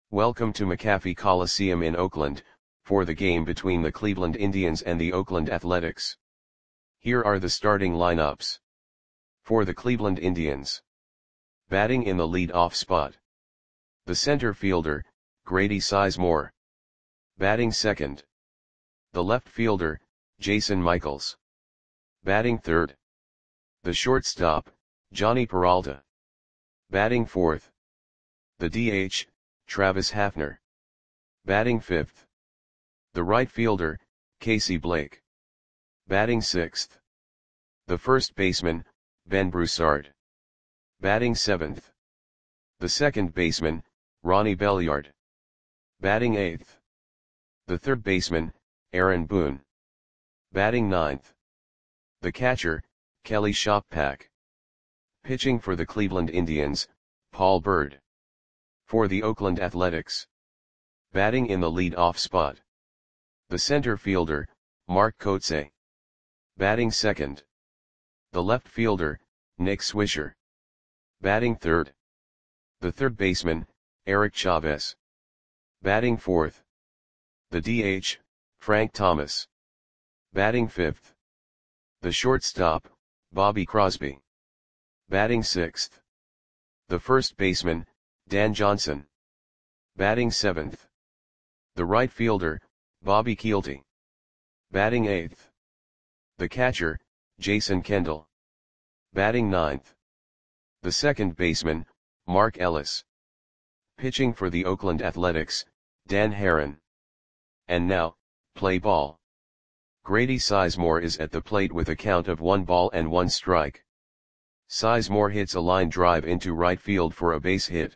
Welcome to McAfee Coliseum in Oakland, for the game between the Cleveland Indians and the Oakland Athletics. Here are the starting lineups. For the Cleveland Indians. Batting in the lead-off spot. The center fielder, Grady Sizemore. Batting second. The left fielder, Jason Michaels. Batting third. The shortstop, Jhonny Peralta. Batting fourth. The DH, Travis Hafner. Batting fifth. The right fielder, Casey Blake. Batting sixth. The first baseman, Ben Broussard. Batting seventh. The second baseman, Ronnie Belliard. Batting eighth. The third baseman, Aaron Boone. Batting ninth. The catcher, Kelly Shoppack. Pitching for the Cleveland Indians, Paul Byrd. For the Oakland Athletics. Batting in the lead-off spot. The center fielder, Mark Kotsay. Batting second. The left fielder, Nick Swisher. Batting third. The third baseman, Eric Chavez. Batting fourth. The DH, Frank Thomas. Batting fifth. The shortstop, Bobby Crosby. Batting sixth. The first baseman, Dan Johnson. Batting seventh. The right fielder, Bobby Kielty. Batting eighth. The catcher, Jason Kendall. Batting ninth. The second baseman, Mark Ellis. Pitching for the Oakland Athletics, Dan Haren. And now, play ball. Grady Sizemore is at the plate with a count of 1-1 strike. Sizemore hits a line drive into right field for a base hit.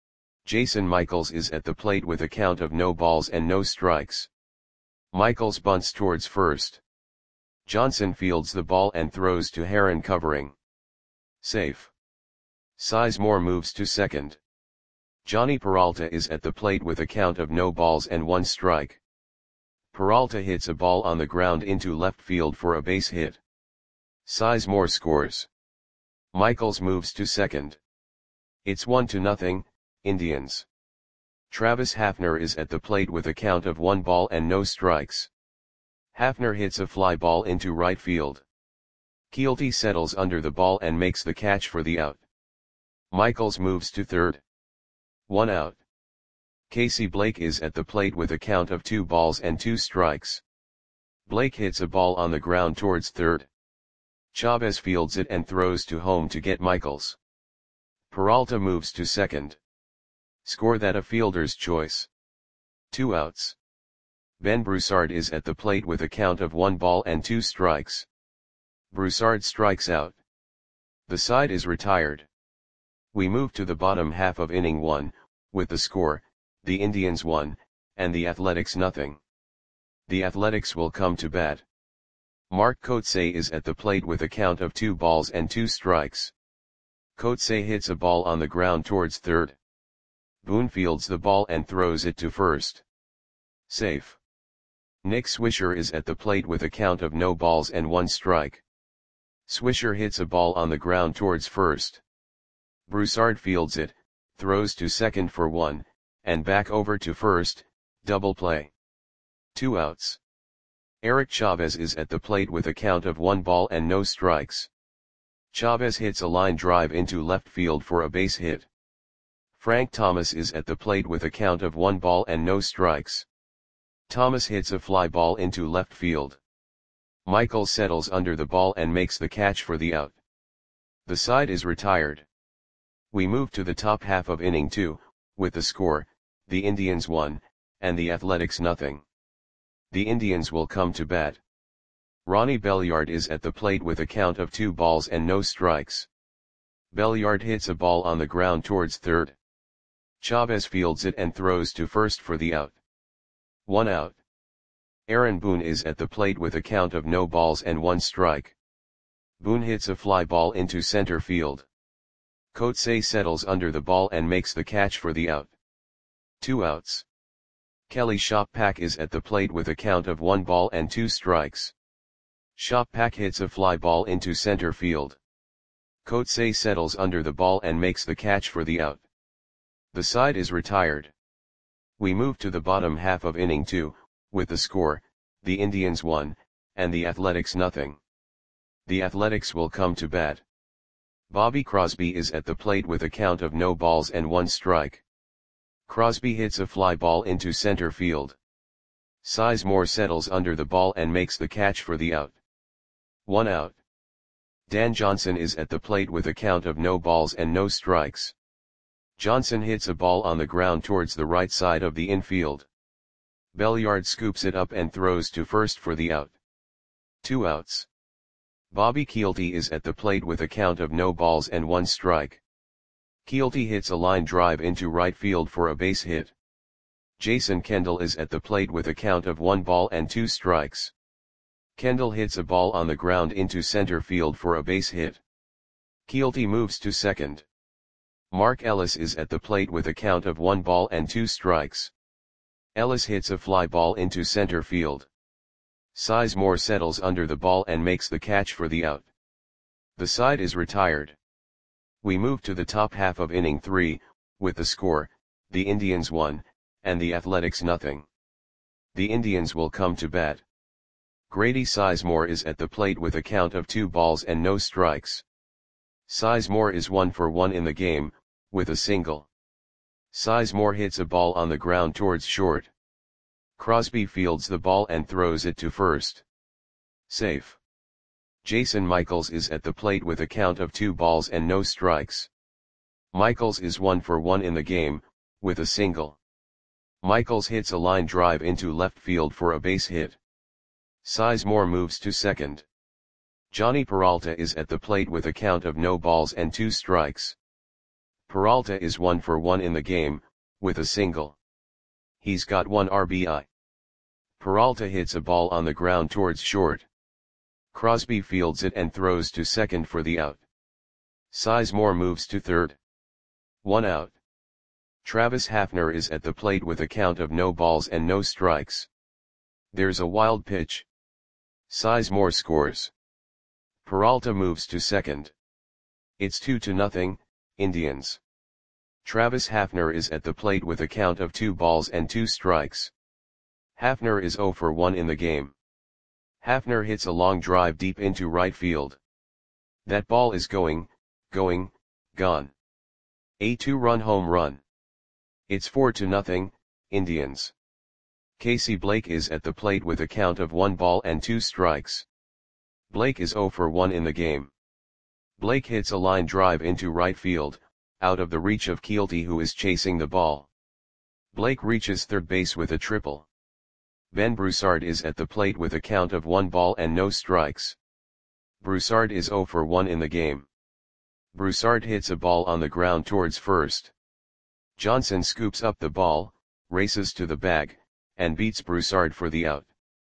Jason Michaels is at the plate with a count of 0 strikes. Michaels bunts towards first. Johnson fields the ball and throws to Haren covering. Safe. Sizemore moves to second. Jhonny Peralta is at the plate with a count of 0-1 strike. Peralta hits a ball on the ground into left field for a base hit. Sizemore scores. Michaels moves to second. It's 1-0, Indians. Travis Hafner is at the plate with a count of 1 strikes. Hafner hits a fly ball into right field. Kielty settles under the ball and makes the catch for the out. Michaels moves to third. 1 out. Casey Blake is at the plate with a count of 2 strikes. Blake hits a ball on the ground towards third. Chavez fields it and throws to home to get Michaels. Peralta moves to second. Score that a fielder's choice. 2 outs. Ben Broussard is at the plate with a count of 1-2 strikes. Broussard strikes out. The side is retired. We move to the bottom half of inning 1, with the score, the Indians 1, and the Athletics 0. The Athletics will come to bat. Mark Kotsay is at the plate with a count of 2 strikes. Kotsay hits a ball on the ground towards third. Boone fields the ball and throws it to first. Safe. Nick Swisher is at the plate with a count of 0-1 strike. Swisher hits a ball on the ground towards first. Broussard fields it, throws to second for 1, and back over to first, double play. 2 outs. Eric Chavez is at the plate with a count of 1 strikes. Chavez hits a line drive into left field for a base hit. Frank Thomas is at the plate with a count of 1 strikes. Thomas hits a fly ball into left field. Michaels settles under the ball and makes the catch for the out. The side is retired. We move to the top half of inning 2, with the score, the Indians 1, and the Athletics 0. The Indians will come to bat. Ronnie Belliard is at the plate with a count of 2 strikes. Belliard hits a ball on the ground towards third. Chavez fields it and throws to first for the out. 1 out. Aaron Boone is at the plate with a count of 0-1 strike. Boone hits a fly ball into center field. Kotsay settles under the ball and makes the catch for the out. 2 outs. Kelly Shoppack is at the plate with a count of 1-2 strikes. Shoppack hits a fly ball into center field. Kotsay settles under the ball and makes the catch for the out. The side is retired. We move to the bottom half of inning 2, with the score, the Indians 1, and the Athletics nothing. The Athletics will come to bat. Bobby Crosby is at the plate with a count of no balls and 1 strike. Crosby hits a fly ball into center field. Sizemore settles under the ball and makes the catch for the out. 1 out. Dan Johnson is at the plate with a count of no balls and no strikes. Johnson hits a ball on the ground towards the right side of the infield. Belliard scoops it up and throws to first for the out. 2 outs. Bobby Kielty is at the plate with a count of no balls and 1 strike. Kielty hits a line drive into right field for a base hit. Jason Kendall is at the plate with a count of 1 ball and 2 strikes. Kendall hits a ball on the ground into center field for a base hit. Kielty moves to second. Mark Ellis is at the plate with a count of 1 ball and 2 strikes. Ellis hits a fly ball into center field. Sizemore settles under the ball and makes the catch for the out. The side is retired. We move to the top half of inning 3, with the score, the Indians 1, and the Athletics nothing. The Indians will come to bat. Grady Sizemore is at the plate with a count of 2 balls and no strikes. Sizemore is 1 for 1 in the game, with a single. Sizemore hits a ball on the ground towards short. Crosby fields the ball and throws it to first. Safe. Jason Michaels is at the plate with a count of 2 balls and no strikes. Michaels is 1 for 1 in the game, with a single. Michaels hits a line drive into left field for a base hit. Sizemore moves to second. Johnny Peralta is at the plate with a count of no balls and 2 strikes. Peralta is 1 for 1 in the game, with a single. He's got 1 RBI. Peralta hits a ball on the ground towards short. Crosby fields it and throws to second for the out. Sizemore moves to third. 1 out. Travis Hafner is at the plate with a count of no balls and no strikes. There's a wild pitch. Sizemore scores. Peralta moves to second. It's 2-0, Indians. Travis Hafner is at the plate with a count of 2 balls and 2 strikes. Hafner is 0 for 1 in the game. Hafner hits a long drive deep into right field. That ball is gone. A 2-run home run. It's 4-0, Indians. Casey Blake is at the plate with a count of 1 ball and 2 strikes. Blake is 0 for 1 in the game. Blake hits a line drive into right field, out of the reach of Kielty who is chasing the ball. Blake reaches third base with a triple. Ben Broussard is at the plate with a count of 1 ball and no strikes. Broussard is 0 for 1 in the game. Broussard hits a ball on the ground towards first. Johnson scoops up the ball, races to the bag, and beats Broussard for the out.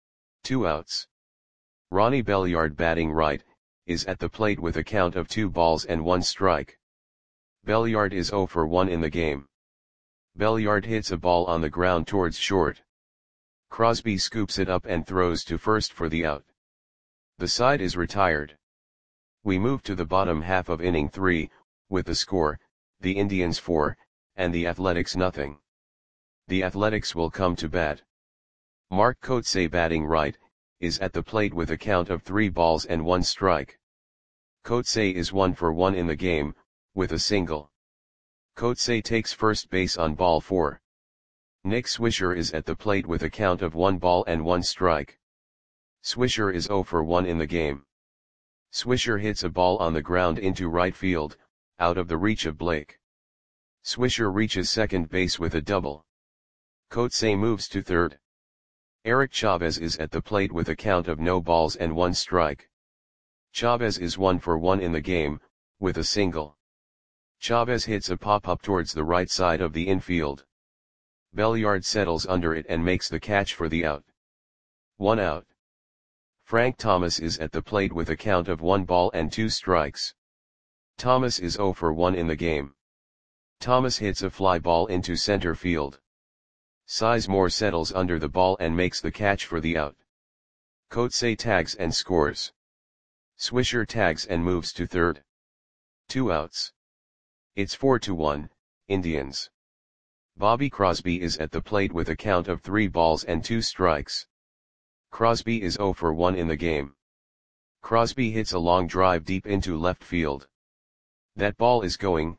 2 outs. Ronnie Belliard, batting right, is at the plate with a count of 2 balls and 1 strike. Belliard is 0 for 1 in the game. Belliard hits a ball on the ground towards short. Crosby scoops it up and throws to first for the out. The side is retired. We move to the bottom half of inning 3, with the score, the Indians 4, and the Athletics nothing. The Athletics will come to bat. Mark Kotsay, batting right, is at the plate with a count of 3 balls and 1 strike. Kotsay is 1 for 1 in the game, with a single. Kotsay takes first base on ball 4. Nick Swisher is at the plate with a count of 1 ball and 1 strike. Swisher is 0 for 1 in the game. Swisher hits a ball on the ground into right field, out of the reach of Blake. Swisher reaches second base with a double. Kotsay moves to third. Eric Chavez is at the plate with a count of no balls and 1 strike. Chavez is 1 for 1 in the game, with a single. Chavez hits a pop-up towards the right side of the infield. Belliard settles under it and makes the catch for the out. 1 out. Frank Thomas is at the plate with a count of 1 ball and 2 strikes. Thomas is 0 for 1 in the game. Thomas hits a fly ball into center field. Sizemore settles under the ball and makes the catch for the out. Kotsay tags and scores. Swisher tags and moves to third. 2 outs. It's 4-1, Indians. Bobby Crosby is at the plate with a count of 3 balls and 2 strikes. Crosby is 0 for 1 in the game. Crosby hits a long drive deep into left field. That ball is going,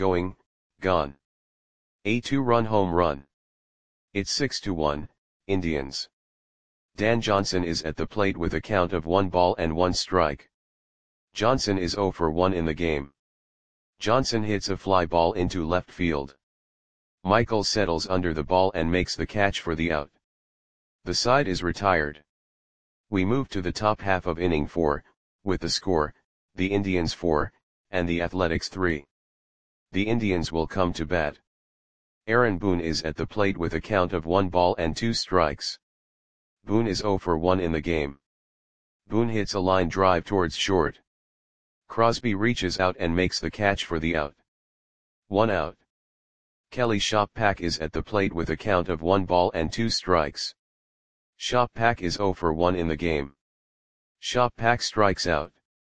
gone. A 2-run home run. It's 6-1, Indians. Dan Johnson is at the plate with a count of 1 ball and 1 strike. Johnson is 0 for 1 in the game. Johnson hits a fly ball into left field. Michaels settles under the ball and makes the catch for the out. The side is retired. We move to the top half of inning 4, with the score, the Indians 4, and the Athletics 3. The Indians will come to bat. Aaron Boone is at the plate with a count of 1 ball and 2 strikes. Boone is 0 for 1 in the game. Boone hits a line drive towards short. Crosby reaches out and makes the catch for the out. 1 out. Kelly Shoppack is at the plate with a count of 1 ball and 2 strikes. Shoppack is 0 for 1 in the game. Shoppack strikes out.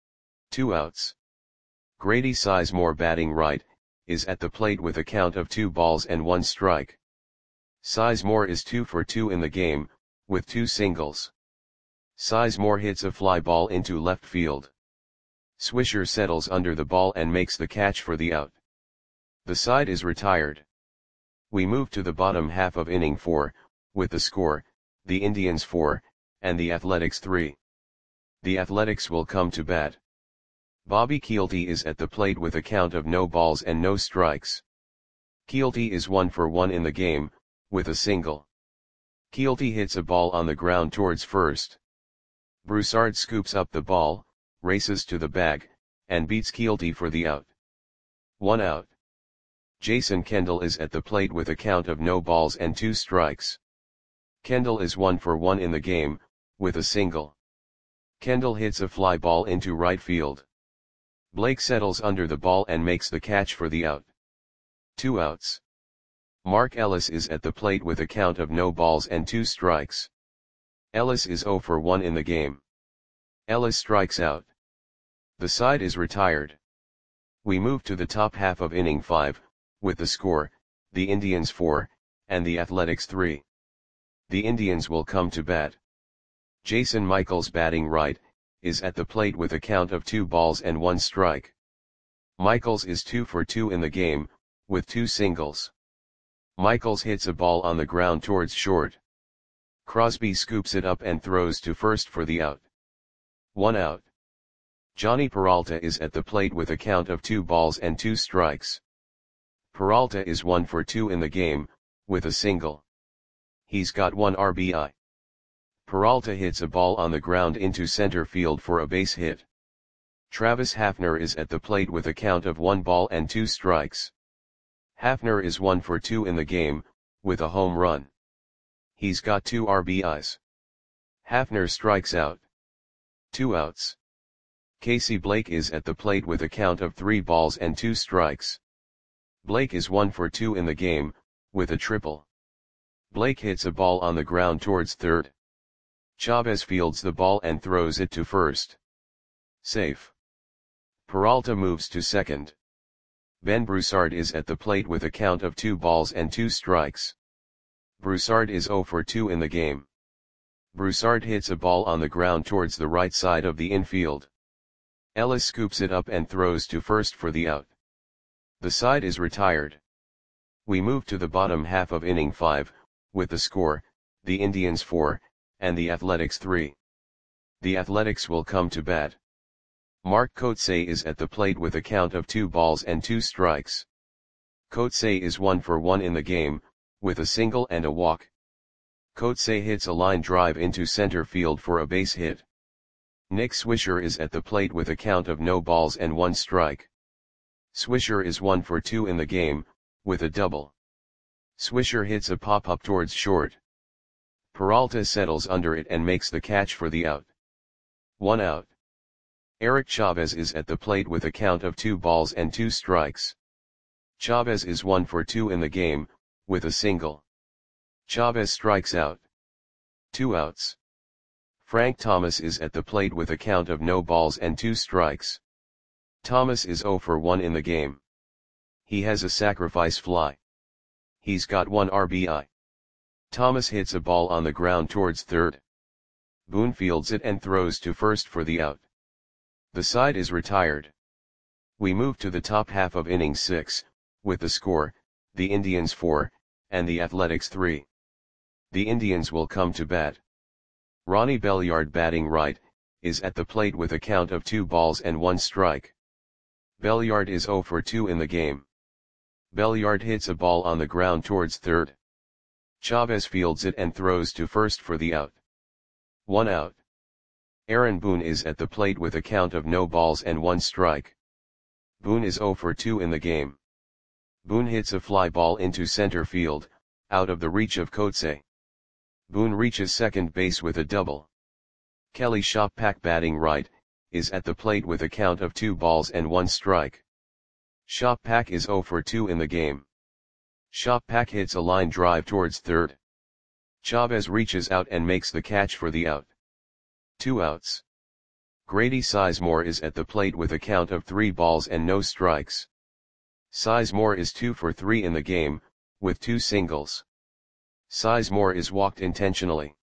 2 outs. Grady Sizemore, batting right, is at the plate with a count of 2 balls and 1 strike. Sizemore is 2 for 2 in the game, with 2 singles. Sizemore hits a fly ball into left field. Swisher settles under the ball and makes the catch for the out. The side is retired. We move to the bottom half of inning 4, with the score, the Indians 4, and the Athletics 3. The Athletics will come to bat. Bobby Kielty is at the plate with a count of no balls and no strikes. Kielty is 1 for 1 in the game, with a single. Kielty hits a ball on the ground towards first. Broussard scoops up the ball, races to the bag, and beats Kielty for the out. 1 out. Jason Kendall is at the plate with a count of no balls and 2 strikes. Kendall is 1 for 1 in the game, with a single. Kendall hits a fly ball into right field. Blake settles under the ball and makes the catch for the out. 2 outs. Mark Ellis is at the plate with a count of no balls and 2 strikes. Ellis is 0 for 1 in the game. Ellis strikes out. The side is retired. We move to the top half of inning 5, with the score, the Indians 4, and the Athletics 3. The Indians will come to bat. Jason Michaels, batting right, is at the plate with a count of 2 balls and 1 strike. Michaels is 2 for 2 in the game, with 2 singles. Michaels hits a ball on the ground towards short. Crosby scoops it up and throws to first for the out. 1 out. Johnny Peralta is at the plate with a count of 2 balls and 2 strikes. Peralta is 1 for 2 in the game, with a single. He's got 1 RBI. Peralta hits a ball on the ground into center field for a base hit. Travis Hafner is at the plate with a count of 1 ball and 2 strikes. Hafner is 1 for 2 in the game, with a home run. He's got 2 RBIs. Hafner strikes out. 2 outs. Casey Blake is at the plate with a count of 3 balls and 2 strikes. Blake is 1 for 2 in the game, with a triple. Blake hits a ball on the ground towards third. Chavez fields the ball and throws it to first. Safe. Peralta moves to second. Ben Broussard is at the plate with a count of 2 balls and 2 strikes. Broussard is 0 for 2 in the game. Broussard hits a ball on the ground towards the right side of the infield. Ellis scoops it up and throws to first for the out. The side is retired. We move to the bottom half of inning 5, with the score, the Indians 4, and the Athletics 3. The Athletics will come to bat. Mark Kotsay is at the plate with a count of 2 balls and 2 strikes. Kotsay is 1 for 1 in the game, with a single and a walk. Kotsay hits a line drive into center field for a base hit. Nick Swisher is at the plate with a count of no balls and 1 strike. Swisher is 1 for 2 in the game, with a double. Swisher hits a pop-up towards short. Peralta settles under it and makes the catch for the out. 1 out. Eric Chavez is at the plate with a count of 2 balls and 2 strikes. Chavez is 1 for 2 in the game, with a single. Chavez strikes out. 2 outs. Frank Thomas is at the plate with a count of no balls and 2 strikes. Thomas is 0 for 1 in the game. He has a sacrifice fly. He's got 1 RBI. Thomas hits a ball on the ground towards third. Boone fields it and throws to first for the out. The side is retired. We move to the top half of inning 6, with the score, the Indians 4, and the Athletics 3. The Indians will come to bat. Ronnie Belliard, batting right, is at the plate with a count of 2 balls and 1 strike. Belliard is 0 for 2 in the game. Belliard hits a ball on the ground towards third. Chavez fields it and throws to first for the out. 1 out. Aaron Boone is at the plate with a count of no balls and 1 strike. Boone is 0 for 2 in the game. Boone hits a fly ball into center field, out of the reach of Kotze. Boone reaches second base with a double. Kelly Shoppak, batting right, is at the plate with a count of 2 balls and 1 strike. Shoppak is 0 for 2 in the game. Shoppak hits a line drive towards third. Chavez reaches out and makes the catch for the out. 2 outs. Grady Sizemore is at the plate with a count of 3 balls and no strikes. Sizemore is 2 for 3 in the game, with 2 singles. Sizemore is walked intentionally.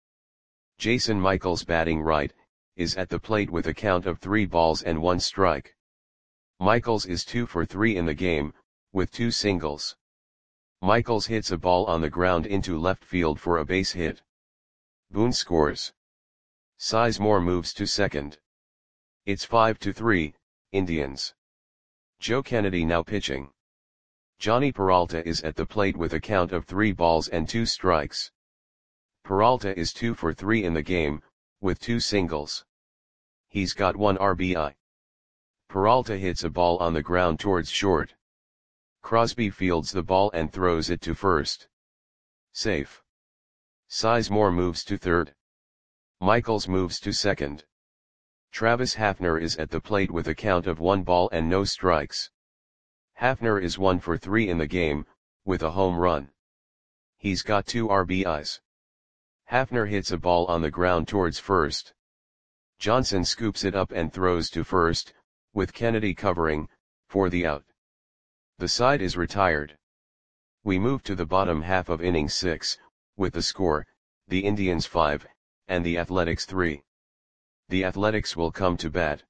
Jason Michaels, batting right, is at the plate with a count of 3 balls and 1 strike. Michaels is 2 for 3 in the game, with 2 singles. Michaels hits a ball on the ground into left field for a base hit. Boone scores. Sizemore moves to second. It's 5-3, Indians. Joe Kennedy now pitching. Johnny Peralta is at the plate with a count of 3 balls and 2 strikes. Peralta is 2 for 3 in the game, with 2 singles. He's got 1 RBI. Peralta hits a ball on the ground towards short. Crosby fields the ball and throws it to first. Safe. Sizemore moves to third. Michaels moves to second. Travis Hafner is at the plate with a count of 1 ball and no strikes. Hafner is 1 for 3 in the game, with a home run. He's got 2 RBIs. Hafner hits a ball on the ground towards first. Johnson scoops it up and throws to first, with Kennedy covering, for the out. The side is retired. We move to the bottom half of inning 6, with the score, the Indians 5, and the Athletics 3. The Athletics will come to bat.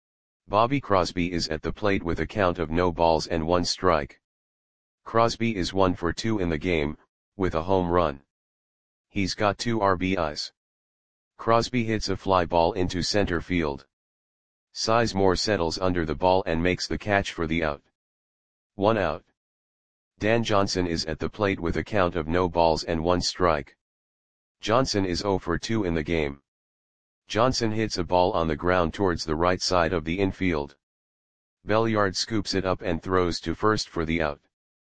Bobby Crosby is at the plate with a count of no balls and 1 strike. Crosby is 1 for 2 in the game, with a home run. He's got 2 RBIs. Crosby hits a fly ball into center field. Sizemore settles under the ball and makes the catch for the out. 1 out. Dan Johnson is at the plate with a count of no balls and 1 strike. Johnson is 0 for 2 in the game. Johnson hits a ball on the ground towards the right side of the infield. Belliard scoops it up and throws to first for the out.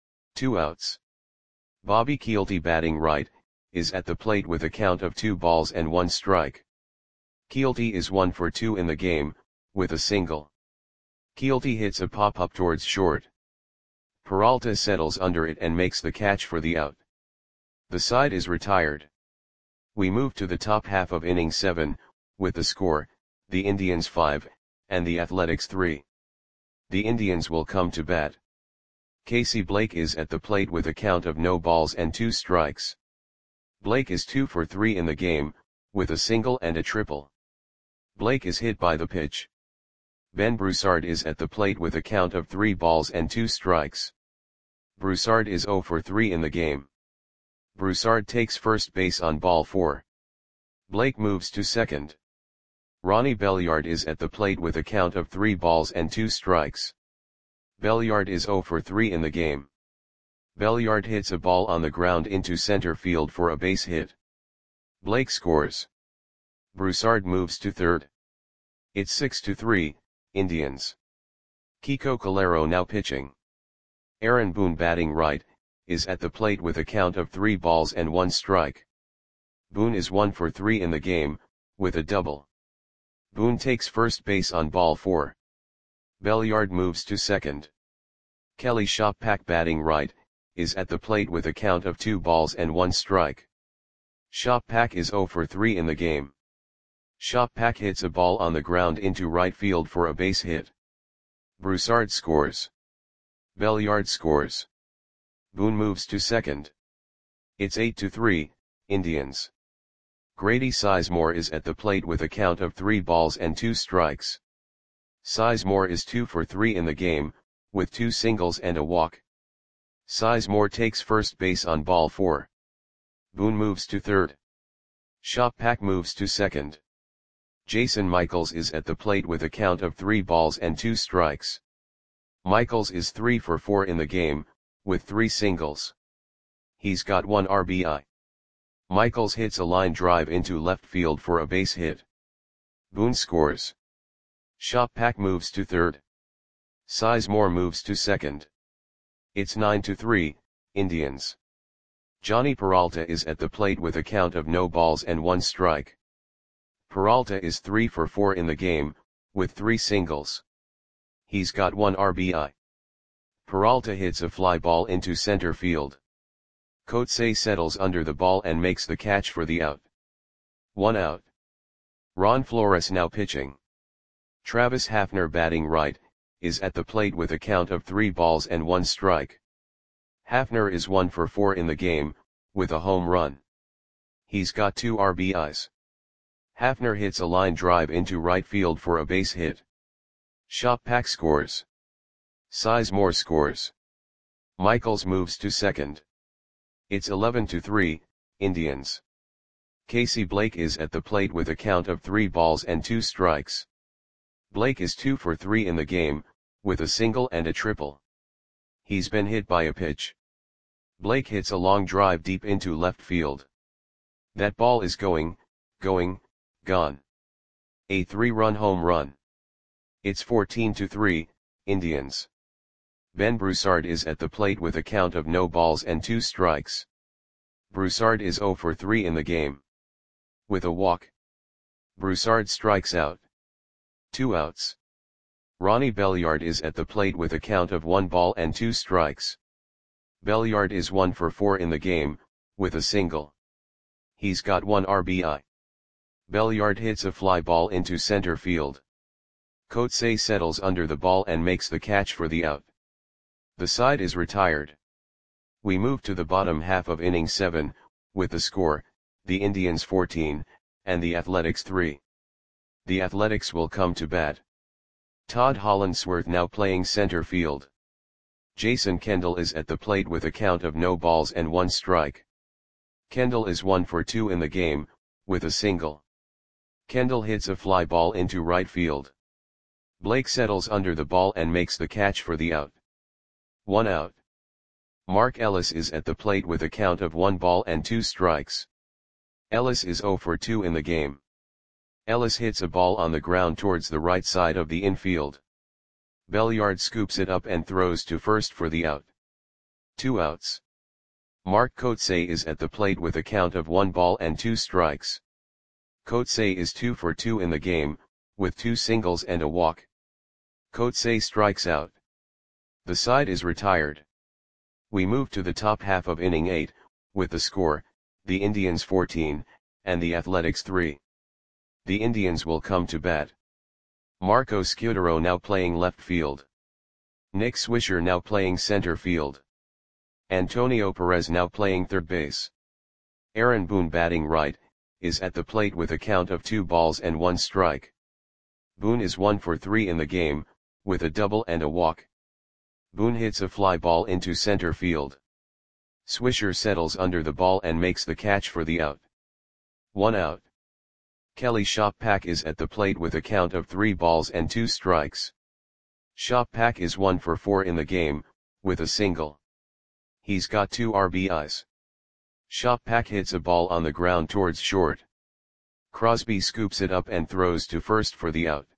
2 outs. Bobby Kielty, batting right, is at the plate with a count of 2 balls and 1 strike. Kielty is 1 for 2 in the game, with a single. Kielty hits a pop-up towards short. Peralta settles under it and makes the catch for the out. The side is retired. We move to the top half of inning 7, with the score, the Indians 5, and the Athletics 3. The Indians will come to bat. Casey Blake is at the plate with a count of no balls and 2 strikes. Blake is 2 for 3 in the game, with a single and a triple. Blake is hit by the pitch. Ben Broussard is at the plate with a count of 3 balls and 2 strikes. Broussard is 0 for 3 in the game. Broussard takes first base on ball 4. Blake moves to second. Ronnie Belliard is at the plate with a count of 3 balls and 2 strikes. Belliard is 0 for 3 in the game. Belliard hits a ball on the ground into center field for a base hit. Blake scores. Broussard moves to third. It's 6-3, Indians. Kiko Calero now pitching. Aaron Boone, batting right, is at the plate with a count of 3 balls and 1 strike. Boone is 1 for 3 in the game, with a double. Boone takes first base on ball 4. Belliard moves to second. Kelly Shoppak, batting right, is at the plate with a count of 2 balls and 1 strike. Shoppak is 0 for 3 in the game. Shoppak hits a ball on the ground into right field for a base hit. Broussard scores. Belliard scores. Boone moves to second. It's 8-3, Indians. Grady Sizemore is at the plate with a count of 3 balls and 2 strikes. Sizemore is 2 for 3 in the game, with 2 singles and a walk. Sizemore takes first base on ball 4. Boone moves to third. Shoppak moves to second. Jason Michaels is at the plate with a count of 3 balls and 2 strikes. Michaels is 3 for 4 in the game, with 3 singles. He's got 1 RBI. Michaels hits a line drive into left field for a base hit. Boone scores. Shoppak moves to third. Sizemore moves to second. It's 9-3, Indians. Johnny Peralta is at the plate with a count of no balls and 1 strike. Peralta is 3 for 4 in the game, with 3 singles. He's got 1 RBI. Peralta hits a fly ball into center field. Coetzee settles under the ball and makes the catch for the out. 1 out. Ron Flores now pitching. Travis Hafner batting right, is at the plate with a count of 3 balls and 1 strike. Hafner is 1 for 4 in the game, with a home run. He's got 2 RBIs. Hafner hits a line drive into right field for a base hit. Shoppak scores. Sizemore scores. Michaels moves to second. It's 11-3, Indians. Casey Blake is at the plate with a count of 3 balls and 2 strikes. Blake is 2 for 3 in the game, with a single and a triple. He's been hit by a pitch. Blake hits a long drive deep into left field. That ball is gone. A 3-run home run. It's 14-3, Indians. Ben Broussard is at the plate with a count of no balls and 2 strikes. Broussard is 0 for 3 in the game. With a walk. Broussard strikes out. 2 outs. Ronnie Belliard is at the plate with a count of 1 ball and 2 strikes. Belliard is 1 for 4 in the game, with a single. He's got 1 RBI. Belliard hits a fly ball into center field. Coetzee settles under the ball and makes the catch for the out. The side is retired. We move to the bottom half of inning 7, with the score, the Indians 14, and the Athletics 3. The Athletics will come to bat. Todd Hollandsworth now playing center field. Jason Kendall is at the plate with a count of no balls and 1 strike. Kendall is 1 for 2 in the game, with a single. Kendall hits a fly ball into right field. Blake settles under the ball and makes the catch for the out. 1 out. Mark Ellis is at the plate with a count of 1 ball and 2 strikes. Ellis is 0 for 2 in the game. Ellis hits a ball on the ground towards the right side of the infield. Belliard scoops it up and throws to first for the out. 2 outs. Mark Coetzee is at the plate with a count of 1 ball and 2 strikes. Coetzee is 2 for 2 in the game, with 2 singles and a walk. Coetzee strikes out. The side is retired. We move to the top half of inning 8, with the score, the Indians 14, and the Athletics 3. The Indians will come to bat. Marco Scudero now playing left field. Nick Swisher now playing center field. Antonio Perez now playing third base. Aaron Boone batting right, is at the plate with a count of 2 balls and 1 strike. Boone is 1 for 3 in the game, with a double and a walk. Boone hits a fly ball into center field. Swisher settles under the ball and makes the catch for the out. 1 out. Kelly Shoppak is at the plate with a count of 3 balls and 2 strikes. Shoppak is 1 for 4 in the game, with a single. He's got 2 RBIs. Shoppak hits a ball on the ground towards short. Crosby scoops it up and throws to first for the out.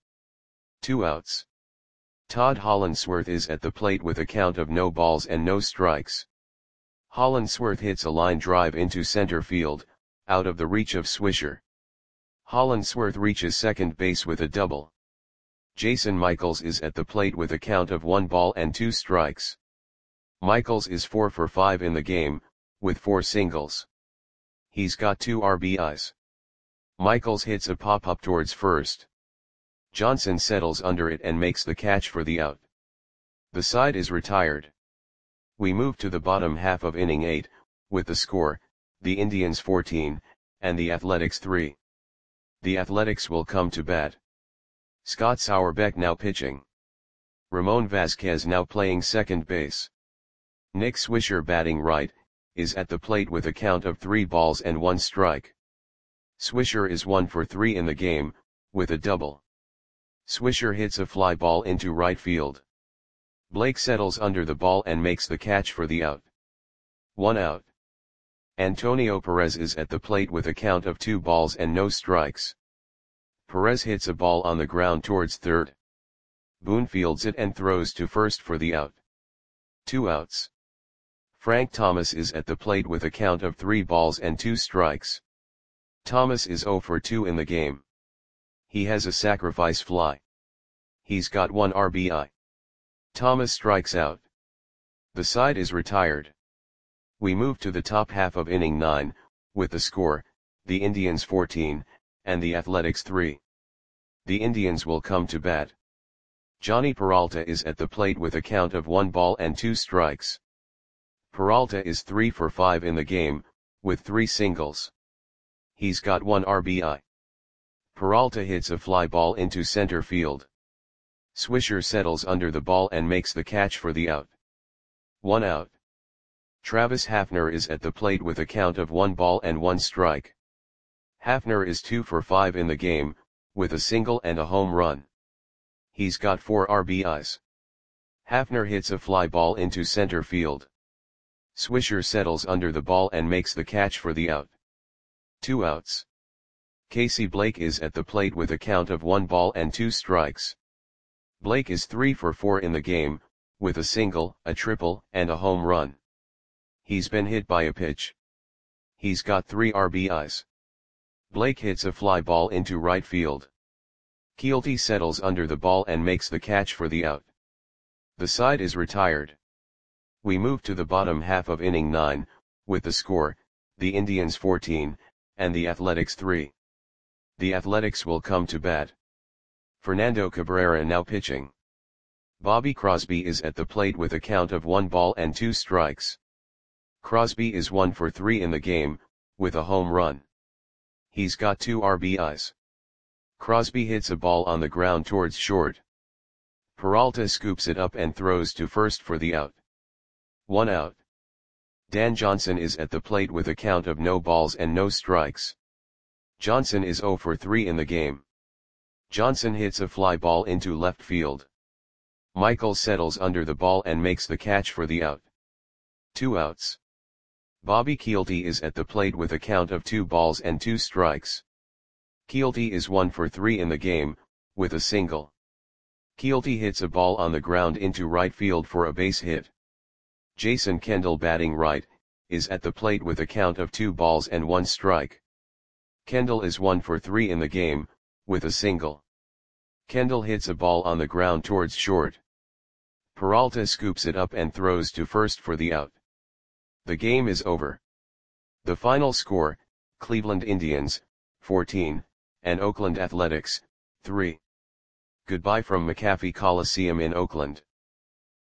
2 outs. Todd Hollandsworth is at the plate with a count of no balls and no strikes. Hollandsworth hits a line drive into center field, out of the reach of Swisher. Hollandsworth reaches second base with a double. Jason Michaels is at the plate with a count of 1 ball and 2 strikes. Michaels is 4 for 5 in the game, with 4 singles. He's got 2 RBIs. Michaels hits a pop-up towards first. Johnson settles under it and makes the catch for the out. The side is retired. We move to the bottom half of inning 8, with the score, the Indians 14, and the Athletics 3. The Athletics will come to bat. Scott Sauerbeck now pitching. Ramon Vasquez now playing second base. Nick Swisher batting right, is at the plate with a count of 3 balls and 1 strike. Swisher is 1 for 3 in the game, with a double. Swisher hits a fly ball into right field. Blake settles under the ball and makes the catch for the out. 1 out. Antonio Perez is at the plate with a count of 2 balls and no strikes. Perez hits a ball on the ground towards third. Boone fields it and throws to first for the out. 2 outs. Frank Thomas is at the plate with a count of 3 balls and 2 strikes. Thomas is 0 for 2 in the game. He has a sacrifice fly. He's got 1 RBI. Thomas strikes out. The side is retired. We move to the top half of inning 9, with the score, the Indians 14, and the Athletics 3. The Indians will come to bat. Johnny Peralta is at the plate with a count of 1 ball and 2 strikes. Peralta is 3 for 5 in the game, with 3 singles. He's got 1 RBI. Peralta hits a fly ball into center field. Swisher settles under the ball and makes the catch for the out. 1 out. Travis Hafner is at the plate with a count of 1 ball and 1 strike. Hafner is 2 for 5 in the game, with a single and a home run. He's got 4 RBIs. Hafner hits a fly ball into center field. Swisher settles under the ball and makes the catch for the out. 2 outs. Casey Blake is at the plate with a count of 1 ball and 2 strikes. Blake is 3 for 4 in the game, with a single, a triple, and a home run. He's been hit by a pitch. He's got 3 RBIs. Blake hits a fly ball into right field. Keelty settles under the ball and makes the catch for the out. The side is retired. We move to the bottom half of inning 9, with the score, the Indians 14, and the Athletics 3. The Athletics will come to bat. Fernando Cabrera now pitching. Bobby Crosby is at the plate with a count of 1 ball and 2 strikes. Crosby is 1 for 3 in the game, with a home run. He's got 2 RBIs. Crosby hits a ball on the ground towards short. Peralta scoops it up and throws to first for the out. 1 out. Dan Johnson is at the plate with a count of no balls and no strikes. Johnson is 0 for 3 in the game. Johnson hits a fly ball into left field. Michael settles under the ball and makes the catch for the out. 2 outs. Bobby Keelty is at the plate with a count of 2 balls and 2 strikes. Keelty is 1 for 3 in the game, with a single. Keelty hits a ball on the ground into right field for a base hit. Jason Kendall batting right, is at the plate with a count of 2 balls and 1 strike. Kendall is 1 for 3 in the game, with a single. Kendall hits a ball on the ground towards short. Peralta scoops it up and throws to first for the out. The game is over. The final score, Cleveland Indians, 14, and Oakland Athletics, 3. Goodbye from McAfee Coliseum in Oakland.